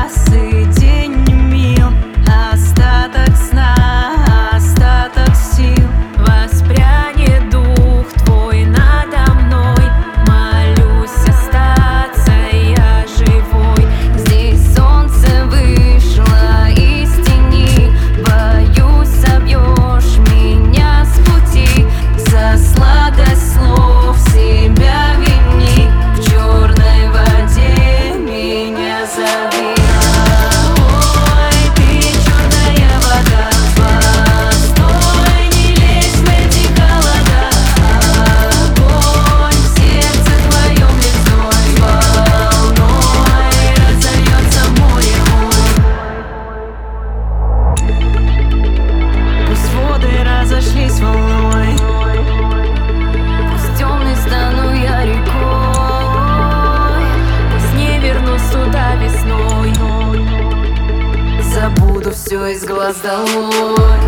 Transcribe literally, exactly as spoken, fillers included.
час и день не мил, остаток сна, остаток сил. Воспрянет дух твой надо мной, молюсь остаться я живой. Здесь солнце вышло из тени, боюсь, собьешь меня с пути. За сладость слов себя вини, в черной воде меня зови. Разошлись волной, пусть темной стану я рекой, пусть не вернусь туда весной, забуду все из глаз долой.